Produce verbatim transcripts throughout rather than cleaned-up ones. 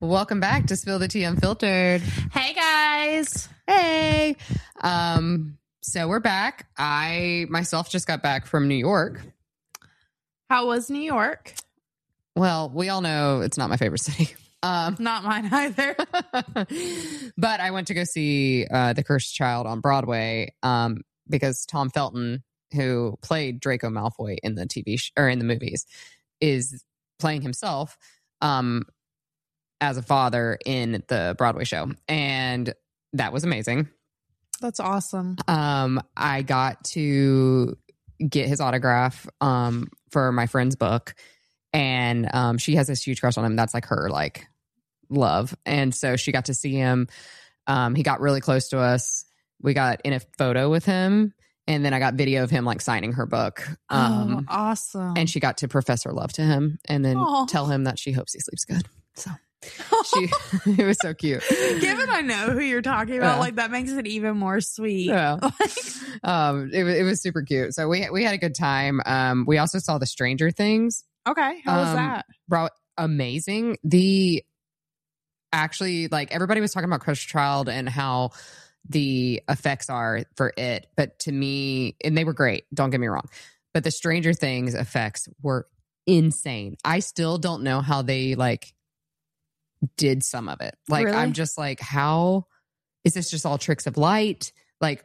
Welcome back to Spill the Tea Unfiltered. Hey guys. Hey. Um, so we're back. I myself just got back from New York. How was New York? Well, we all know it's not my favorite city. Um, Not mine either. but I went to go see uh, The Cursed Child on Broadway um, because Tom Felton, who played Draco Malfoy in the T V sh- or in the movies, is playing himself um, as a father in the Broadway show, and that was amazing. That's awesome. Um, I got to get his autograph um, for my friend's book, and um, she has this huge crush on him. That's like her like love, and so she got to see him. Um, he got really close to us. We got in a photo with him, and then I got video of him like signing her book. Um, oh, awesome! And she got to profess her love to him, and then Aww. tell him that she hopes he sleeps good. So. She, it was so cute. Given I know who you're talking about, Yeah. like that makes it even more sweet. Yeah. um, it was it was super cute. So we we had a good time. Um, we also saw the Stranger Things. Okay, how was Um, that? Bro, amazing. The actually like everybody was talking about Cursed Child and how the effects are for it, but to me, and they were great. Don't get me wrong, but the Stranger Things effects were insane. I still don't know how they like. did some of it. Like, Really? I'm just like, how is this just all tricks of light? Like,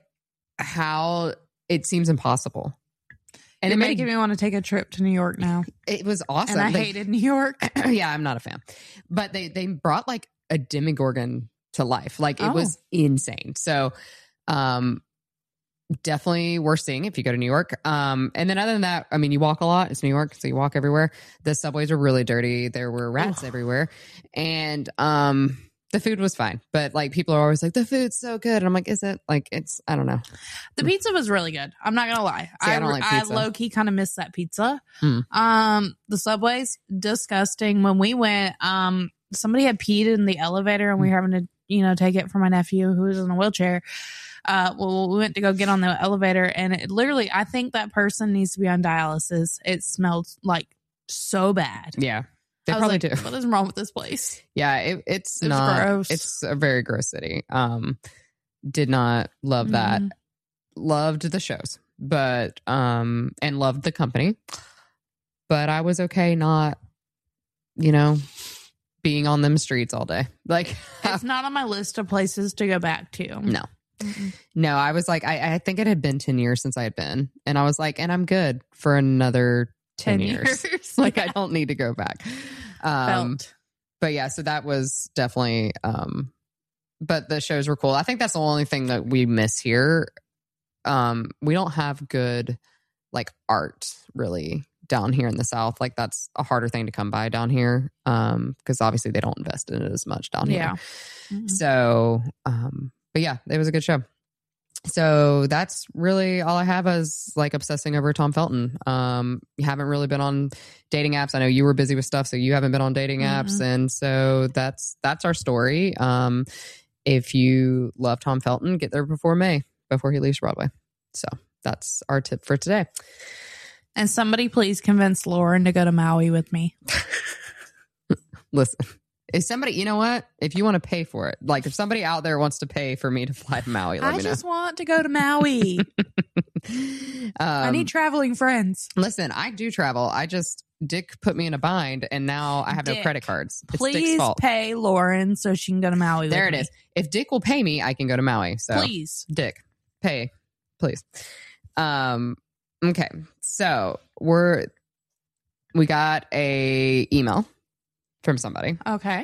how it seems impossible. And You're it made making me want to take a trip to New York now. it was awesome. And I They- hated New York. yeah, I'm not a fan. But they they brought like a Demogorgon to life. Like, it Oh. was insane. So, um, definitely worth seeing if you go to New York. Um, and then other than that, I mean, you walk a lot. It's New York, so you walk everywhere. The subways are really dirty. There were rats Ugh. everywhere, and um, the food was fine. But like, people are always like, the food's so good, and I'm like, is it? Like, it's I don't know. The pizza was really good. I'm not gonna lie. See, I don't like pizza. low key kind of miss that pizza. Hmm. Um, the subways disgusting. When we went, um, somebody had peed in the elevator, and we were having to, you know, take it for my nephew who was in a wheelchair. Uh, well, we went to go get on the elevator, and it literally, I think that person needs to be on dialysis. It smelled like so bad. Yeah, they I was probably like, do. what is wrong with this place? Yeah, it, it's It was not. gross. It's a very gross city. Um, did not love that. Mhm. Loved the shows, but um, and loved the company. But I was okay not, you know, being on them streets all day. Like, It's not on my list of places to go back to. no, Mm-mm. no. I was like, I, I think it had been ten years since I had been, and I was like, and I'm good for another ten, years. Like, I don't need to go back. Um, Felt. but yeah, so that was definitely. Um, but the shows were cool. I think that's the only thing that we miss here. Um, we don't have good like art really down here in the South. Like, that's a harder thing to come by down here. Um, because obviously they don't invest in it as much down here. Yeah. Mhm. So, um, but yeah, it was a good show. So that's really all I have as like obsessing over Tom Felton. Um, you haven't really been on dating apps. I know you were busy with stuff, so you haven't been on dating apps. Mhm. And so that's, that's our story. Um, if you love Tom Felton, get there before May, before he leaves Broadway. So that's our tip for today. And somebody please convince Lauren to go to Maui with me. Listen, if somebody, you know what? If you want to pay for it, like if somebody out there wants to pay for me to fly to Maui, let I me just want to go to Maui. know. I Um, need traveling friends. Listen, I do travel. I just, Dick put me in a bind and now I have no Dick, credit cards. It's Dick's Please fault. pay Lauren so she can go to Maui There with it me. is. If Dick will pay me, I can go to Maui. So Please. Dick, pay, please. Um, okay. So we're, we got a email from somebody Okay.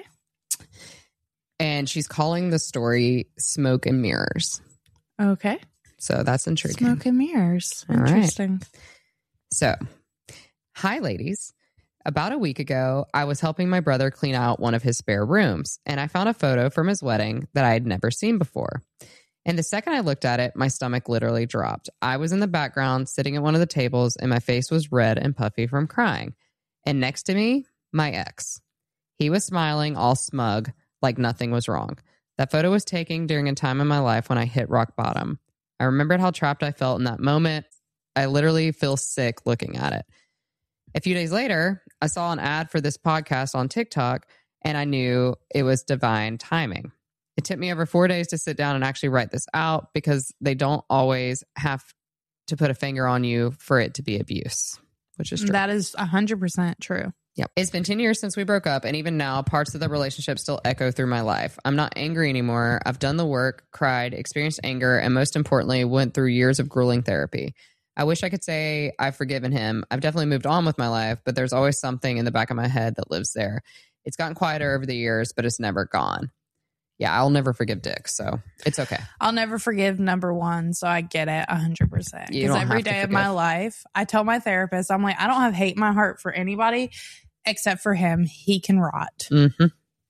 and she's calling the story Smoke and Mirrors. Okay. So that's intriguing. Smoke and mirrors. All right. Interesting. So, hi, ladies. About a week ago, I was helping my brother clean out one of his spare rooms, and I found a photo from his wedding that I had never seen before. And the second I looked at it, my stomach literally dropped. I was in the background, sitting at one of the tables, and my face was red and puffy from crying. And next to me, my ex. He was smiling, all smug, like nothing was wrong. That photo was taken during a time in my life when I hit rock bottom. I remembered how trapped I felt in that moment. I literally feel sick looking at it. A few days later, I saw an ad for this podcast on TikTok, and I knew it was divine timing. It took me over four days to sit down and actually write this out because they don't always have to put a finger on you for it to be abuse, which is true. That is one hundred percent true. Yeah. It's been ten years since we broke up, and even now, parts of the relationship still echo through my life. I'm not angry anymore. I've done the work, cried, experienced anger, and most importantly, went through years of grueling therapy. I wish I could say I've forgiven him. I've definitely moved on with my life, but there's always something in the back of my head that lives there. It's gotten quieter over the years, but it's never gone. Yeah, I'll never forgive Dick, so it's okay. I'll never forgive number one, so I get it one hundred percent. Because every day of my life, I tell my therapist, I'm like, I don't have hate in my heart for anybody except for him. He can rot. Mm-hmm.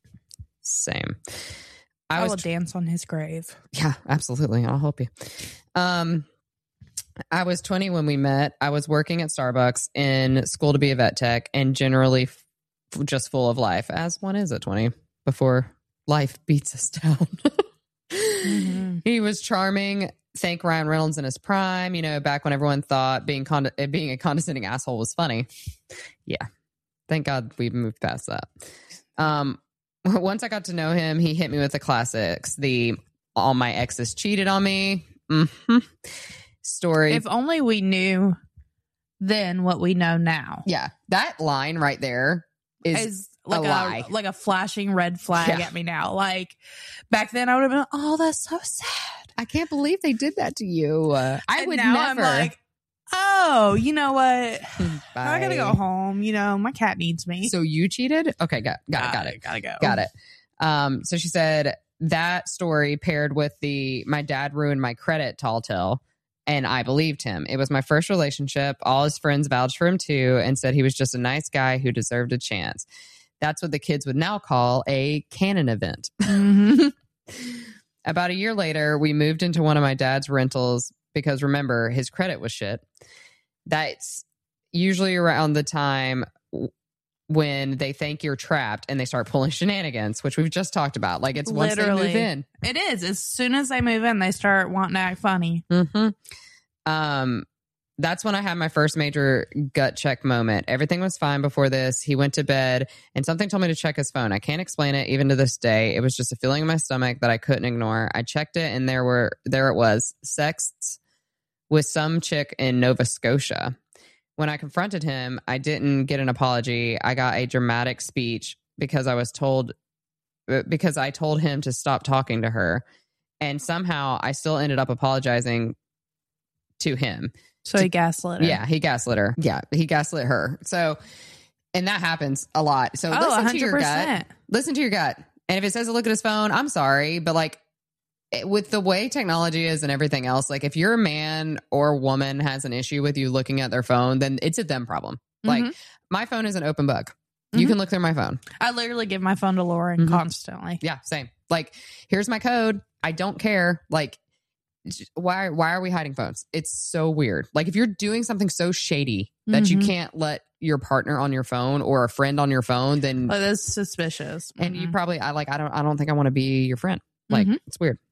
Same. I, I will tr- dance on his grave. Yeah, absolutely. I'll help you. Um, I was twenty when we met. I was working at Starbucks in school to be a vet tech and generally f- just full of life, as one is at twenty before life beats us down. mm-hmm. He was charming. Thank Ryan Reynolds in his prime, you know, back when everyone thought being con- being a condescending asshole was funny. Yeah. Thank God we've moved past that. Um, once I got to know him, he hit me with the classics. The all my exes cheated on me. Mm-hmm. Story. If only we knew then what we know now. Yeah. That line right there is, is like a, a lie. like a flashing red flag Yeah. at me now. Like back then I would have been, oh, that's so sad. I can't believe they did that to you. Uh, I And would now never. I'm like, oh, you know what? Bye. I gotta go home. You know, my cat needs me. So you cheated? Okay, got got it, got it. Gotta go. Got it. Um, so she said that story paired with the my dad ruined my credit tall tale, and I believed him. It was my first relationship. All his friends vouched for him too and said he was just a nice guy who deserved a chance. That's what the kids would now call a canon event. Mm-hmm. About a year later, we moved into one of my dad's rentals because remember, his credit was shit. That's usually around the time when they think you're trapped and they start pulling shenanigans, which we've just talked about. Like it's once Literally. they move in. It is. As soon as they move in, they start wanting to act funny. Mm-hmm. Um, that's when I had my first major gut check moment. Everything was fine before this. He went to bed and something told me to check his phone. I can't explain it even to this day. It was just a feeling in my stomach that I couldn't ignore. I checked it and there were there it was, sexts with some chick in Nova Scotia. When I confronted him, I didn't get an apology. I got a dramatic speech because I was told because I told him to stop talking to her. And somehow I still ended up apologizing to him. So he gaslit her. Yeah, he gaslit her. Yeah, he gaslit her. So, and that happens a lot. So Oh, listen one hundred percent. to your gut. Listen to your gut. And if it says to look at his phone, I'm sorry. But like it- with the way technology is and everything else, like if your man or woman has an issue with you looking at their phone, then it's a them problem. Like Mhm. my phone is an open book. You Mhm. can look through my phone. I literally give my phone to Lauren Mhm. constantly. Yeah, same. Like, here's my code. I don't care. Like, why why are we hiding phones? It's so weird. Like, if you're doing something so shady that you Mhm. can't let your partner on your phone or a friend on your phone, then Like, that's suspicious. and you Mhm. probably I like I don't I don't think I want to be your friend. Like, Mhm. it's weird.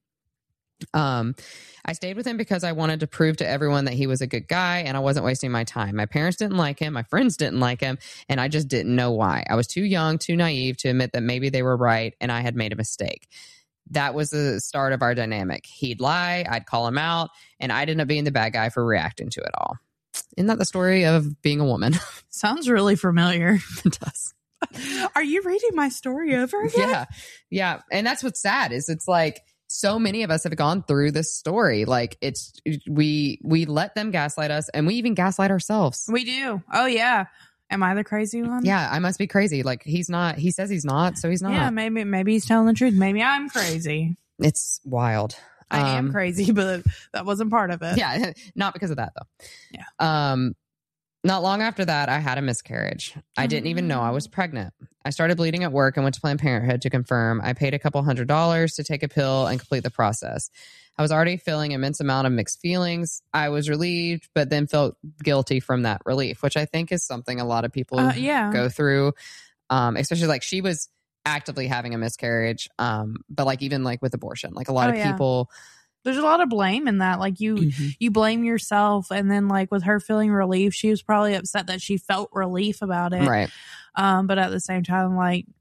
Um, I stayed with him because I wanted to prove to everyone that he was a good guy and I wasn't wasting my time. My parents didn't like him. My friends didn't like him. And I just didn't know why. I was too young, too naive to admit that maybe they were right and I had made a mistake. That was the start of our dynamic. He'd lie, I'd call him out, and I'd end up being the bad guy for reacting to it all. Isn't that the story of being a woman? Sounds really familiar. It does. Are you reading my story over again? Yeah. Yeah. And that's what's sad is it's like, so many of us have gone through this story. Like it's we we let them gaslight us and we even gaslight ourselves. We do. Oh, yeah. Am I the crazy one? Yeah, I must be crazy. Like he's not he says he's not, so he's not. Yeah, maybe maybe he's telling the truth. Maybe I'm crazy. It's wild. I am Um, crazy, but that wasn't part of it. Yeah, not because of that though. Yeah. Um not long after that, I had a miscarriage. I didn't even know I was pregnant. I started bleeding at work and went to Planned Parenthood to confirm. I paid a couple hundred dollars to take a pill and complete the process. I was already feeling immense amount of mixed feelings. I was relieved, but then felt guilty from that relief, which I think is something a lot of people Uh, yeah. go through. Um, especially like she was actively having a miscarriage. Um, but like even like with abortion, like a lot Oh, of yeah. people. There's a lot of blame in that. Like you you blame yourself, and then like with her feeling relief, she was probably upset that she felt relief about it. Right. Um, but at the same time, like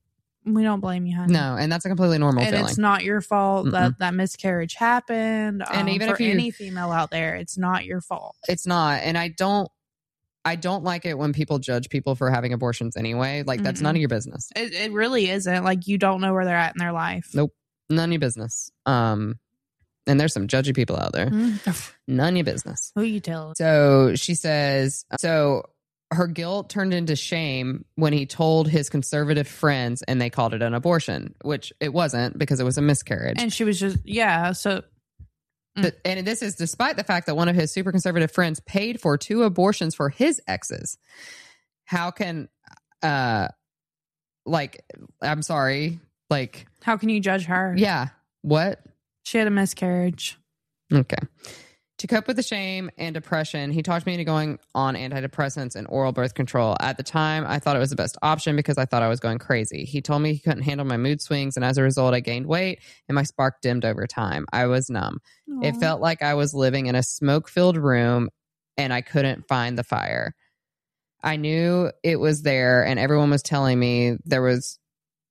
we don't blame you, honey. No, and that's a completely normal and feeling. It's not your fault Mm-mm. that that miscarriage happened. And um, even for if you- any female out there, it's not your fault. It's not. And I don't, I don't like it when people judge people for having abortions anyway. Like, that's Mm-mm. none of your business. It, it really isn't. Like, you don't know where they're at in their life. Nope. None of your business. Um, and there's some judgy people out there. Mm. None of your business. Who you tell? So she says, so her guilt turned into shame when he told his conservative friends and they called it an abortion, which it wasn't because it was a miscarriage. And she was just, yeah. So, The- and this is despite the fact that one of his super conservative friends paid for two abortions for his exes. How can, uh, like, I'm sorry, like, how can you judge her? yeah, what? She had a miscarriage. Okay. To cope with the shame and depression, he talked me into going on antidepressants and oral birth control. At the time, I thought it was the best option because I thought I was going crazy. He told me he couldn't handle my mood swings, and as a result, I gained weight and my spark dimmed over time. I was numb. It Aw. felt like I was living in a smoke-filled room and I couldn't find the fire. I knew it was there, and everyone was telling me there was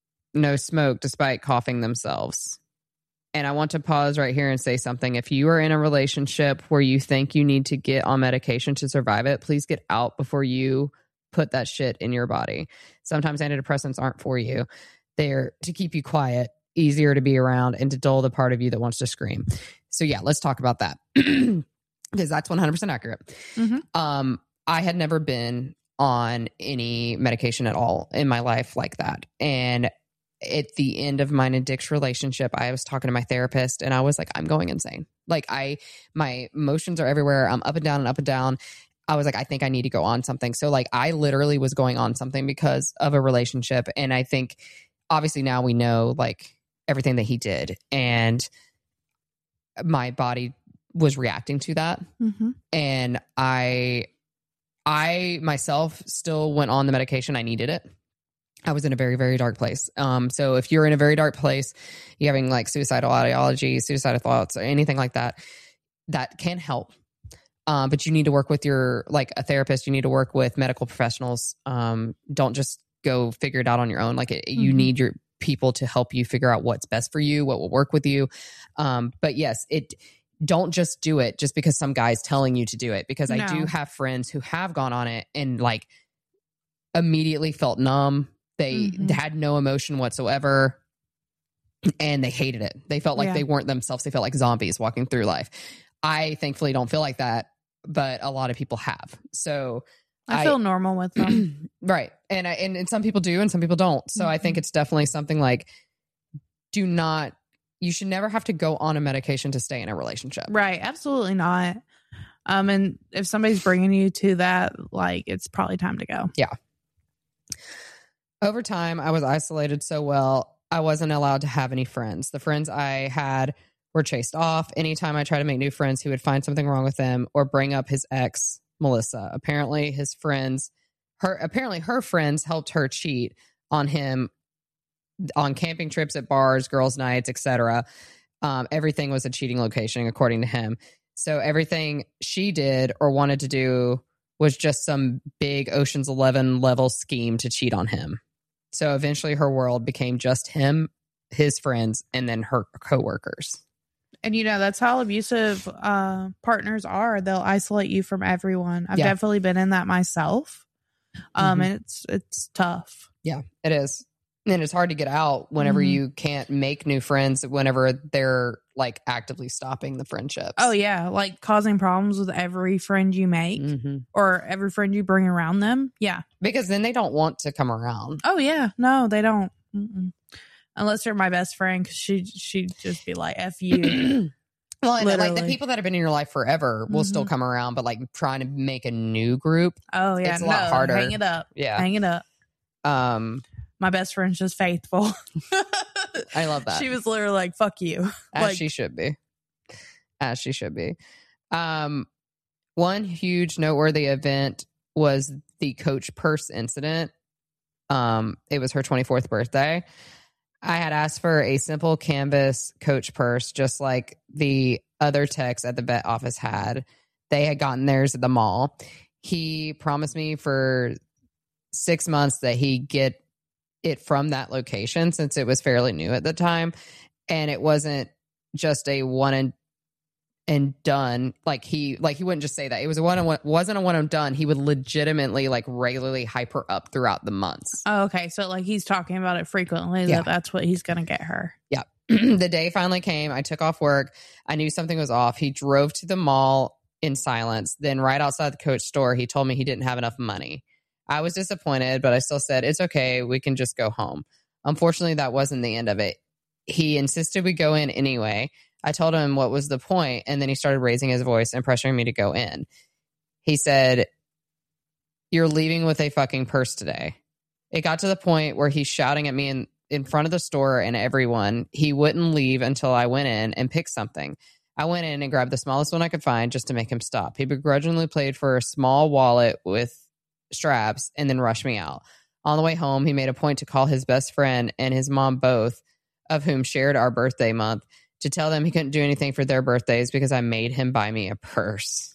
no smoke despite coughing themselves. And I want to pause right here and say something. If you are in a relationship where you think you need to get on medication to survive it, please get out before you put that shit in your body. Sometimes antidepressants aren't for you. They're to keep you quiet, easier to be around, and to dull the part of you that wants to scream. So yeah, let's talk about that because that's one hundred percent accurate. Mhm. Um, I had never been on any medication at all in my life like that. And at the end of my addiction relationship, I was talking to my therapist and I was like, I'm going insane. Like I, my emotions are everywhere. I'm up and down and up and down. I was like, I think I need to go on something. So like, I literally was going on something because of a relationship. And I think obviously now we know like everything that he did, and my body was reacting to that. Mhm. And I, I myself still went on the medication. I needed it. I was in a very, very dark place. Um, so if you're in a very dark place, you're having like suicidal ideology, suicidal thoughts, or anything like that, that can help. Um, but you need to work with your, like a therapist. You need to work with medical professionals. Um, don't just go figure it out on your own. Like it, mm-hmm. you need your people to help you figure out what's best for you, what will work with you. Um, but yes, it, don't just do it just because some guy's telling you to do it, because no. I do have friends who have gone on it and like immediately felt numb. They mm-hmm. had no emotion whatsoever and they hated it. They felt like yeah. they weren't themselves. They felt like zombies walking through life. I thankfully don't feel like that, but a lot of people have. So I, I feel normal with them. Right. And, I, and and some people do and some people don't. So mm-hmm. I think it's definitely something like, do not, you should never have to go on a medication to stay in a relationship. Right. Absolutely not. Um, and if somebody's bringing you to that, like, it's probably time to go. Yeah. Over time, I was isolated so well, I wasn't allowed to have any friends. The friends I had were chased off. Anytime I tried to make new friends, he would find something wrong with them or bring up his ex, Melissa. Apparently, his friends, her apparently her friends helped her cheat on him on camping trips, at bars, girls' nights, et cetera. Um, everything was a cheating location, according to him. So everything she did or wanted to do was just some big Ocean's Eleven level scheme to cheat on him. So eventually her world became just him, his friends, and then her coworkers. And, you know, that's how abusive uh, partners are. They'll isolate you from everyone. I've yeah. definitely been in that myself. Um, mm-hmm. And it's it's tough. Yeah, it is. And it's hard to get out whenever mm-hmm. you can't make new friends, whenever they're like actively stopping the friendships. Oh, yeah. Like causing problems with every friend you make mm-hmm. or every friend you bring around them. Yeah. Because then they don't want to come around. Oh, yeah. No, they don't. Mm-mm. Unless they're my best friend, because she, she'd just be like, F you. Well, and like the people that have been in your life forever will mm-hmm. still come around, but like trying to make a new group. Oh, yeah. It's a no, lot harder. Hang it up. Yeah. Hang it up. Um, My best friend's just faithful. I love that. She was literally like, fuck you. As like, she should be. As she should be. Um, one huge noteworthy event was the Coach Purse incident. Um, it was her twenty-fourth birthday. I had asked for a simple canvas Coach purse, just like the other techs at the vet office had. They had gotten theirs at the mall. He promised me for six months that he'd get it from that location since it was fairly new at the time. And it wasn't just a one and and done. Like he like he wouldn't just say that. It was a one and one wasn't a one and done. He would legitimately like regularly hype her up throughout the months. Oh, okay. So like he's talking about it frequently. Yeah. That that's what he's gonna get her. Yeah. The day finally came. I took off work. I knew something was off. He drove to the mall in silence. Then right outside the Coach store, he told me he didn't have enough money. I was disappointed, but I still said, it's okay. We can just go home. Unfortunately, that wasn't the end of it. He insisted we go in anyway. I told him what was the point, and then he started raising his voice and pressuring me to go in. He said, you're leaving with a fucking purse today. It got to the point where he's shouting at me in, in front of the store and everyone. He wouldn't leave until I went in and picked something. I went in and grabbed the smallest one I could find just to make him stop. He begrudgingly played for a small wallet with straps and then rushed me out. On the way home, he made a point to call his best friend and his mom, both of whom shared our birthday month, to tell them he couldn't do anything for their birthdays because I made him buy me a purse.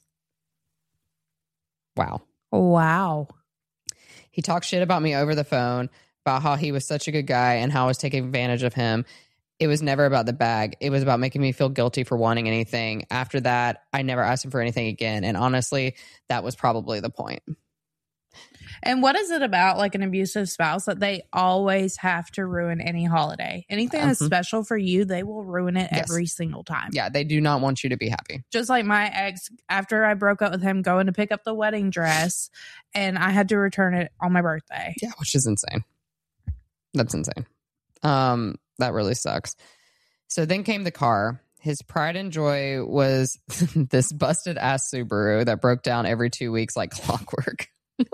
Wow. Wow. He talked shit about me over the phone, about how he was such a good guy and how I was taking advantage of him. It was never about the bag. It was about making me feel guilty for wanting anything. After that, I never asked him for anything again. And honestly, that was probably the point. And what is it about like an abusive spouse that they always have to ruin any holiday? Anything Uh-huh. that's special for you, they will ruin it Yes. every single time. Yeah, they do not want you to be happy. Just like my ex, after I broke up with him, going to pick up the wedding dress, and I had to return it on my birthday. Yeah, which is insane. That's insane. Um, that really sucks. So then came the car. His pride and joy was this busted ass Subaru that broke down every two weeks like clockwork.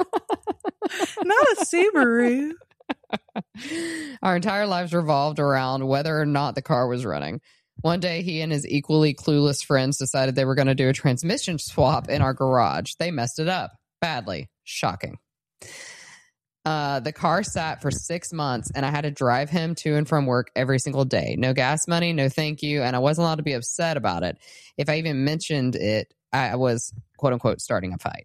Not a Subaru. Our entire lives revolved around whether or not the car was running. One day, he and his equally clueless friends decided they were going to do a transmission swap in our garage. They messed it up badly. Shocking. Uh, the car sat for six months, and I had to drive him to and from work every single day. No gas money, no thank you, and I wasn't allowed to be upset about it. If I even mentioned it, I was, quote unquote, starting a fight.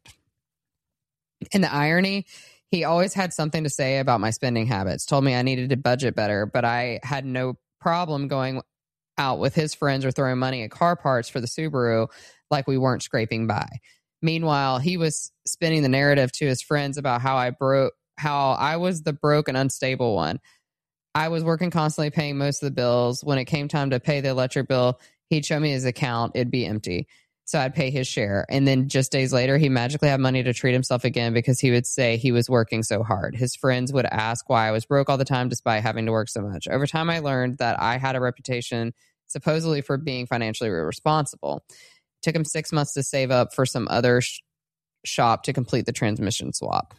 And the irony, he always had something to say about my spending habits, told me I needed to budget better, but I had no problem going out with his friends or throwing money at car parts for the Subaru like we weren't scraping by. Meanwhile, he was spinning the narrative to his friends about how I broke, how I was the broke and unstable one. I was working constantly, paying most of the bills. When it came time to pay the electric bill, he'd show me his account. It'd be empty. So I'd pay his share. And then just days later, he magically had money to treat himself again because he would say he was working so hard. His friends would ask why I was broke all the time despite having to work so much. Over time, I learned that I had a reputation supposedly for being financially irresponsible. It took him six months to save up for some other sh- shop to complete the transmission swap.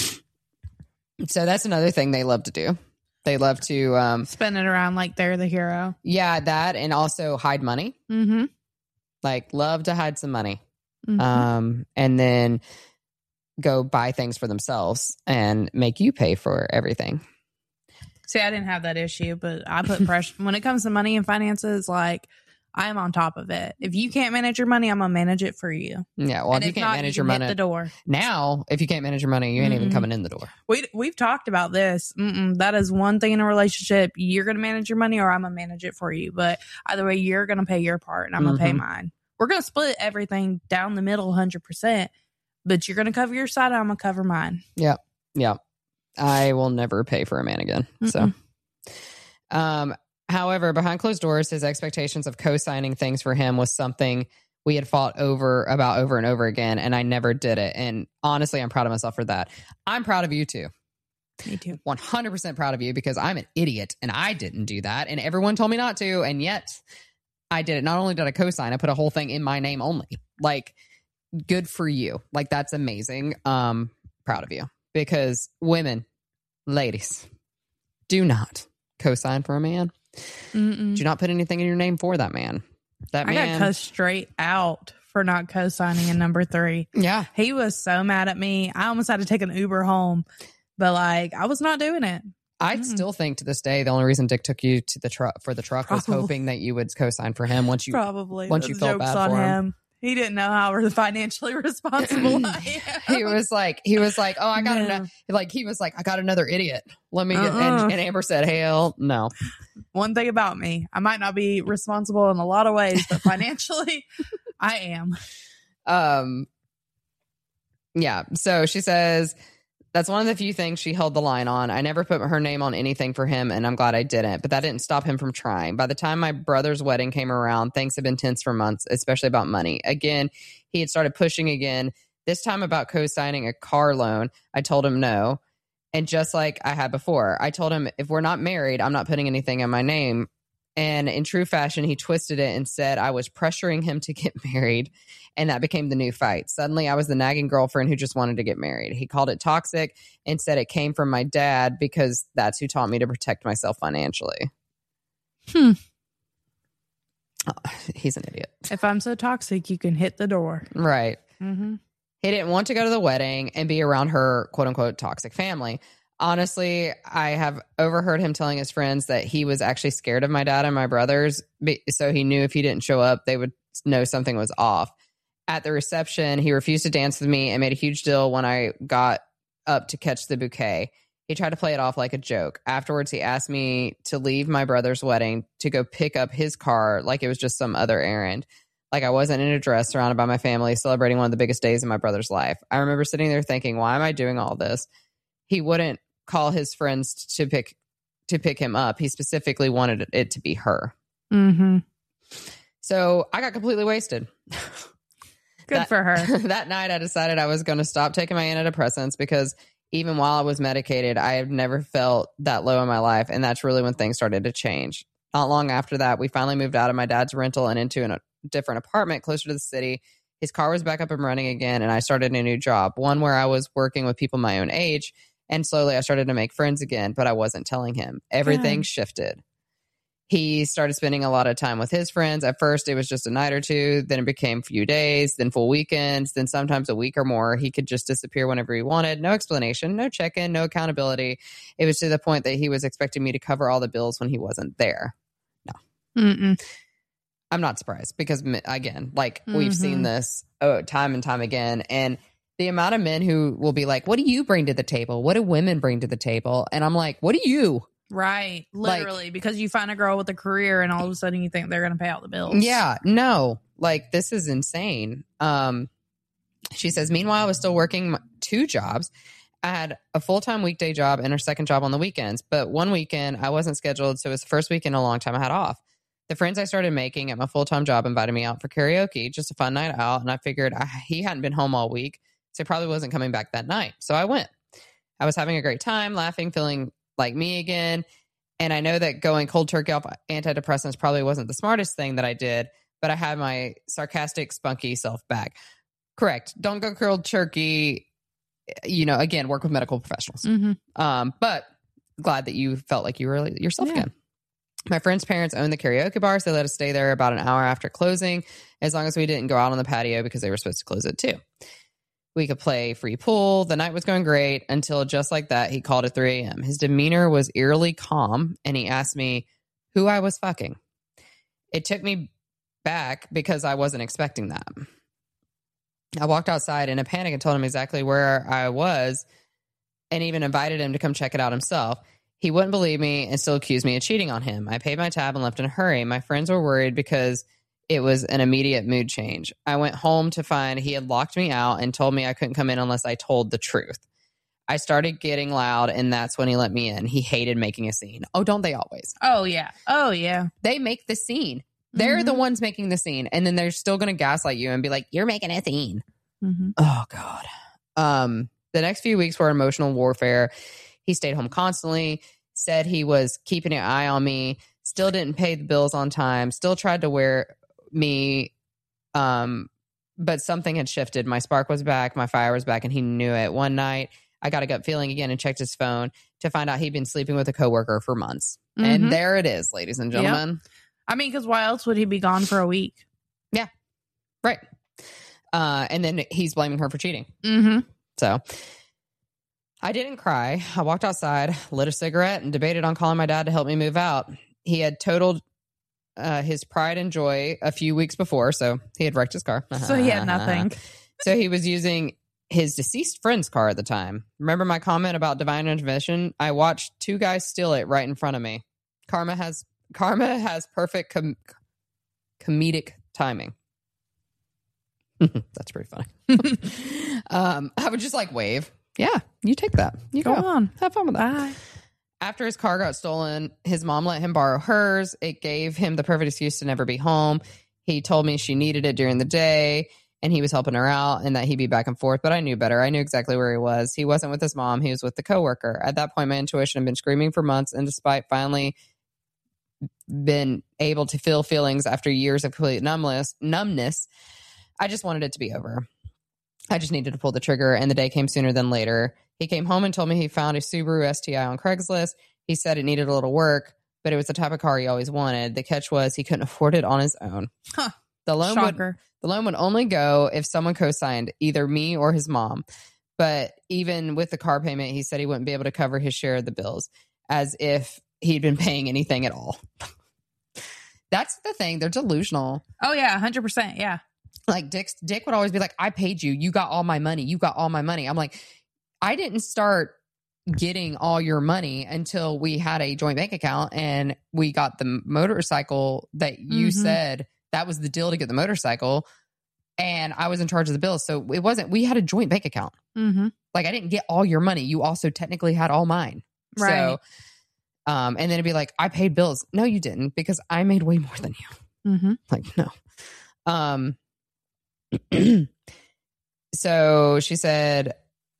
So that's another thing they love to do. They love to um, Spin it around like they're the hero. Yeah, that, and also hide money. Mm-hmm. Like, love to hide some money. Mm-hmm. Um, and then go buy things for themselves and make you pay for everything. See, I didn't have that issue, but I put pressure when it comes to money and finances. Like, I'm on top of it. If you can't manage your money, I'm gonna manage it for you. Yeah, well, And if you if can't not, manage you your can hit money the door. now, if you can't manage your money, you ain't even Mm-mm. coming in the door. We we've talked about this. Mm-mm, that is one thing in a relationship. You're gonna manage your money, or I'm gonna manage it for you. But either way, you're gonna pay your part, and I'm gonna pay Mhm. mine. We're gonna split everything down the middle, hundred percent. But you're gonna cover your side, and I'm gonna cover mine. Yeah, yeah. I will never pay for a man again. So, um. However, behind closed doors, his expectations of co-signing things for him was something we had fought over about over and over again, and I never did it. And honestly, I'm proud of myself for that. I'm proud of you too. Me too. one hundred percent proud of you because I'm an idiot and I didn't do that. And everyone told me not to. And yet I did it. Not only did I co-sign, I put a whole thing in my name only. Like, good for you. Like, that's amazing. Um, proud of you because women, ladies, do not co-sign for a man. Mm-mm. Do not put anything in your name for that man. That I man. got cussed straight out for not co-signing in number three. Yeah. He was so mad at me. I almost had to take an Uber home, but like I was not doing it. I Mm. still think to this day the only reason Dick took you to the truck for the truck was Probably. hoping that you would co-sign for him once you Probably once you The felt joke's bad on for him. him. He didn't know how financially responsible I am. He was like, he was like, oh, I got No. another, like, he was like, I got another idiot. Let me, get, Uh-uh. and, and Amber said, hell no. One thing about me, I might not be responsible in a lot of ways, but financially, I am. Um, yeah. So she says, that's one of the few things she held the line on. I never put her name on anything for him, and I'm glad I didn't. But that didn't stop him from trying. By the time my brother's wedding came around, things had been tense for months, especially about money. Again, he had started pushing again, this time about co-signing a car loan. I told him no. And just like I had before, I told him, if we're not married, I'm not putting anything in my name. And in true fashion, he twisted it and said I was pressuring him to get married. And that became the new fight. Suddenly, I was the nagging girlfriend who just wanted to get married. He called it toxic and said it came from my dad because that's who taught me to protect myself financially. Hmm. Oh, he's an idiot. If I'm so toxic, you can hit the door. Right. Mm-hmm. He didn't want to go to the wedding and be around her quote unquote toxic family. Honestly, I have overheard him telling his friends that he was actually scared of my dad and my brothers. So he knew if he didn't show up, they would know something was off. At the reception, he refused to dance with me and made a huge deal when I got up to catch the bouquet. He tried to play it off like a joke. Afterwards, he asked me to leave my brother's wedding to go pick up his car like it was just some other errand. Like I wasn't in a dress surrounded by my family celebrating one of the biggest days in my brother's life. I remember sitting there thinking, why am I doing all this? He wouldn't call his friends to pick to pick him up. He specifically wanted it to be her. Mm-hmm. So I got completely wasted. Good that, for her. That night I decided I was going to stop taking my antidepressants because even while I was medicated, I have never felt that low in my life. And that's really when things started to change. Not long after that, we finally moved out of my dad's rental and into an, a different apartment closer to the city. His car was back up and running again, and I started a new job, one where I was working with people my own age. And slowly I started to make friends again, but I wasn't telling him. Everything Good. shifted. He started spending a lot of time with his friends. At first, it was just a night or two. Then it became a few days, then full weekends, then sometimes a week or more. He could just disappear whenever he wanted. No explanation, no check-in, no accountability. It was to the point that he was expecting me to cover all the bills when he wasn't there. No. Mm-mm. I'm not surprised because, again, like Mm-hmm. we've seen this oh, time and time again. And the amount of men who will be like, what do you bring to the table? What do women bring to the table? And I'm like, what do you? Right. Literally, Like- because you find a girl with a career and all of a sudden you think they're going to pay all the bills. Yeah, no, like this is insane. Um, she says, meanwhile, I was still working two jobs. I had a full-time weekday job and a second job on the weekends. But one weekend I wasn't scheduled. So it was the first weekend in a long time I had off. The friends I started making at my full-time job invited me out for karaoke, just a fun night out. And I figured I, he hadn't been home all week, so he probably wasn't coming back that night. So I went. I was having a great time, laughing, feeling like me again. And I know that going cold turkey off antidepressants probably wasn't the smartest thing that I did, but I had my sarcastic, spunky self back. Correct. Don't go cold turkey. You know, again, work with medical professionals. Mm-hmm. Um, but glad that you felt like you were yourself Yeah. again. My friend's parents owned the karaoke bar, so they let us stay there about an hour after closing, as long as we didn't go out on the patio because they were supposed to close it too. We could play free pool. The night was going great until just like that, he called at three a.m. His demeanor was eerily calm, and he asked me who I was fucking. It took me back because I wasn't expecting that. I walked outside in a panic and told him exactly where I was and even invited him to come check it out himself. He wouldn't believe me and still accused me of cheating on him. I paid my tab and left in a hurry. My friends were worried because it was an immediate mood change. I went home to find he had locked me out and told me I couldn't come in unless I told the truth. I started getting loud, and that's when he let me in. He hated making a scene. Oh, don't they always? Oh, yeah. Oh, yeah. They make the scene. They're Mhm. the ones making the scene. And then they're still going to gaslight you and be like, you're making a scene. Mm-hmm. Oh, God. Um, the next few weeks were emotional warfare. He stayed home constantly, said he was keeping an eye on me, still didn't pay the bills on time, still tried to wear me. Um, but something had shifted. My spark was back. My fire was back, and he knew it. One night, I got a gut feeling again and checked his phone to find out he'd been sleeping with a coworker for months. Mhm. And there it is, ladies and gentlemen. I mean, because why else would he be gone for a week? Right. Uh, and then he's blaming her for cheating. Mm-hmm. So I didn't cry. I walked outside, lit a cigarette, and debated on calling my dad to help me move out. He had totaled uh, his pride and joy a few weeks before. So he had wrecked his car. So he had nothing. So he was using his deceased friend's car at the time. Remember my comment about divine intervention? I watched two guys steal it right in front of me. Karma has karma has perfect com- comedic timing. That's pretty funny. um, I would just like wave. Yeah, you take that. You Go go, on. Have fun with that. Bye. After his car got stolen, his mom let him borrow hers. It gave him the perfect excuse to never be home. He told me she needed it during the day and he was helping her out and that he'd be back and forth, but I knew better. I knew exactly where he was. He wasn't with his mom. He was with the coworker. At that point, my intuition had been screaming for months, and despite finally been able to feel feelings after years of complete numbness, numbness, I just wanted it to be over. I just needed to pull the trigger, and the day came sooner than later. He came home and told me he found a Subaru S T I on Craigslist. He said it needed a little work, but it was the type of car he always wanted. The catch was he couldn't afford it on his own. Huh. The loan would, Shocker. the loan would only go if someone co-signed, either me or his mom. But even with the car payment, he said he wouldn't be able to cover his share of the bills, as if he'd been paying anything at all. That's the thing. They're delusional. Oh, yeah, one hundred percent. Yeah. Like Dick, Dick would always be like, I paid you. You got all my money. You got all my money. I'm like, I didn't start getting all your money until we had a joint bank account and we got the motorcycle that you Mm-hmm. said that was the deal to get the motorcycle. And I was in charge of the bills. So it wasn't, we had a joint bank account. Mm-hmm. Like I didn't get all your money. You also technically had all mine. Right. So, um, and then it'd be like, I paid bills. No, you didn't, because I made way more than you. Mm-hmm. Like, no. Um, so she said,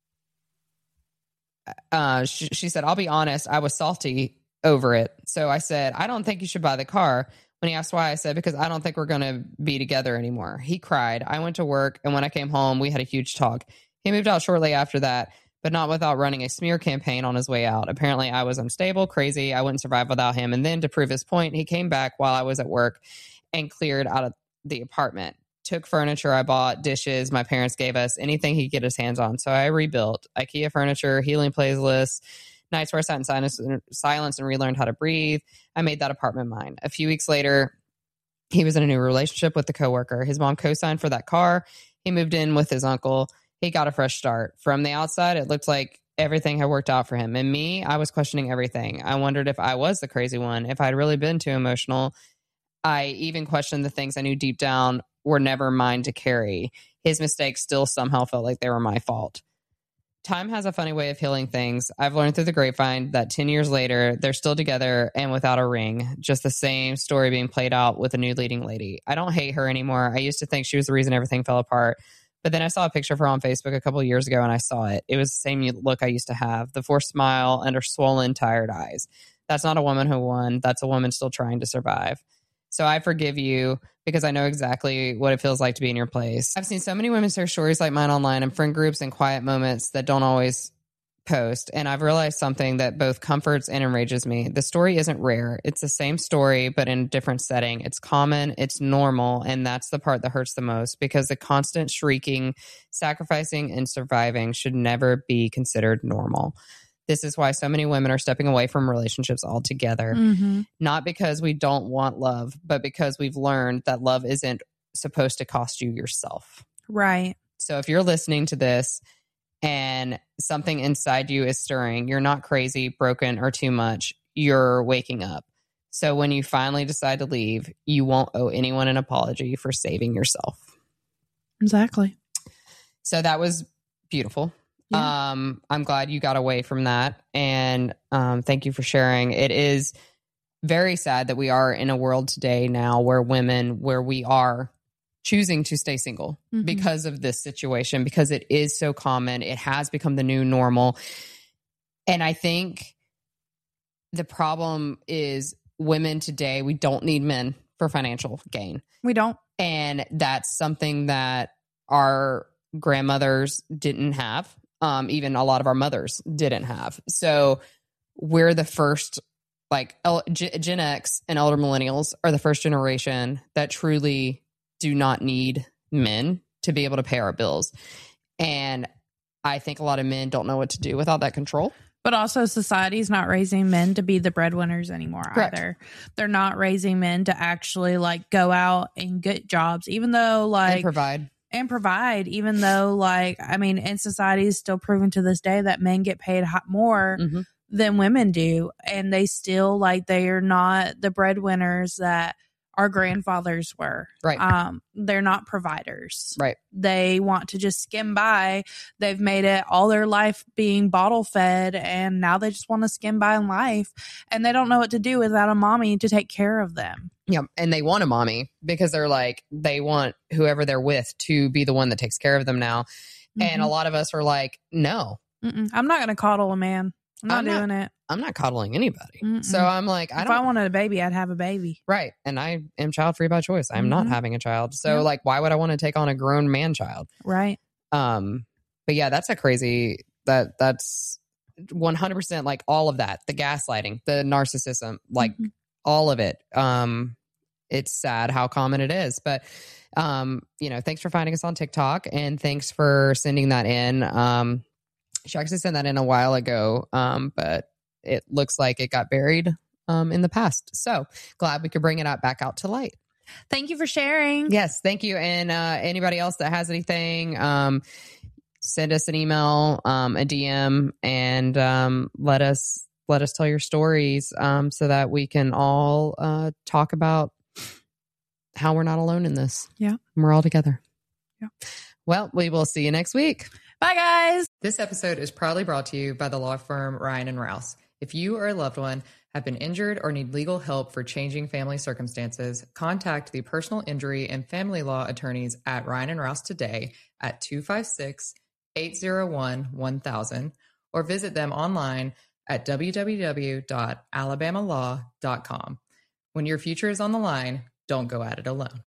uh, she, she said, I'll be honest, I was salty over it. So I said, I don't think you should buy the car. When he asked why, I said, because I don't think we're going to be together anymore. He cried. I went to work, and when I came home, we had a huge talk. He moved out shortly after that, but not without running a smear campaign on his way out. Apparently, I was unstable, crazy. I wouldn't survive without him. And then to prove his point, he came back while I was at work and cleared out of the apartment. Took furniture I bought, dishes my parents gave us, anything he could get his hands on. So I rebuilt IKEA furniture, healing playlists, nights where I sat in silence, silence and relearned how to breathe. I made that apartment mine. A few weeks later, he was in a new relationship with the coworker. His mom co-signed for that car. He moved in with his uncle. He got a fresh start. From the outside, it looked like everything had worked out for him. And me, I was questioning everything. I wondered if I was the crazy one, if I'd really been too emotional. I even questioned the things I knew deep down were never mine to carry. His mistakes still somehow felt like they were my fault. Time has a funny way of healing things. I've learned through the grapevine that ten years later, they're still together and without a ring. Just the same story being played out with a new leading lady. I don't hate her anymore. I used to think she was the reason everything fell apart. But then I saw a picture of her on Facebook a couple of years ago and I saw it. It was the same look I used to have. The forced smile and her swollen, tired eyes. That's not a woman who won. That's a woman still trying to survive. So I forgive you because I know exactly what it feels like to be in your place. I've seen so many women share stories like mine online in friend groups and quiet moments that don't always post. And I've realized something that both comforts and enrages me. The story isn't rare. It's the same story, but in a different setting. It's common, it's normal, and that's the part that hurts the most because the constant shrieking, sacrificing, and surviving should never be considered normal. This is why so many women are stepping away from relationships altogether. Mm-hmm. Not because we don't want love, but because we've learned that love isn't supposed to cost you yourself. Right. So if you're listening to this and something inside you is stirring, you're not crazy, broken, or too much. You're waking up. So when you finally decide to leave, you won't owe anyone an apology for saving yourself. Exactly. So that was beautiful. Yeah. Um, I'm glad you got away from that. And um, thank you for sharing. It is very sad that we are in a world today now where women, where we are choosing to stay single Mm-hmm. because of this situation, because it is so common. It has become the new normal. And I think the problem is women today, we don't need men for financial gain. We don't. And that's something that our grandmothers didn't have. Um, even a lot of our mothers didn't have. So we're the first, like L- G- Gen X and elder millennials are the first generation that truly do not need men to be able to pay our bills. And I think a lot of men don't know what to do without that control. But also society's not raising men to be the breadwinners anymore Correct. either. They're not raising men to actually like go out and get jobs, even though like and provide. and provide, even though like, I mean, in society is still proven to this day that men get paid hot more Mm-hmm. than women do. And they still like, they are not the breadwinners that our grandfathers were. Right. Um, they're not providers. Right. They want to just skim by. They've made it all their life being bottle fed, and now they just want to skim by in life, and they don't know what to do without a mommy to take care of them. Yeah. And they want a mommy because they're like, they want whoever they're with to be the one that takes care of them now. Mm-hmm. And a lot of us are like, no, Mm-mm. I'm not going to coddle a man. I'm not I'm doing not, it. I'm not coddling anybody. Mm-mm. So I'm like, I if don't. I wanted a baby, I'd have a baby. Right. And I am child free by choice. I'm Mm-hmm. not having a child. So Yeah. like, why would I want to take on a grown man child? Right. Um, but yeah, that's a crazy, that that's one hundred percent like all of that, the gaslighting, the narcissism, like Mm-hmm. all of it. Um, it's sad how common it is, but, um, you know, thanks for finding us on TikTok and thanks for sending that in. Um, she actually sent that in a while ago. Um, but it looks like it got buried, um, in the past. So glad we could bring it out back out to light. Thank you for sharing. Yes, thank you. And uh, anybody else that has anything, um, send us an email, um, a D M, and um, let us let us tell your stories, um, so that we can all uh, talk about how we're not alone in this. Yeah, we're all together. Yeah. Well, we will see you next week. Bye, guys. This episode is proudly brought to you by the law firm Ryan and Rouse. If you or a loved one have been injured or need legal help for changing family circumstances, contact the personal injury and family law attorneys at Ryan and Rouse today at two five six, eight zero one, one thousand or visit them online at w w w dot alabama law dot com. When your future is on the line, don't go at it alone.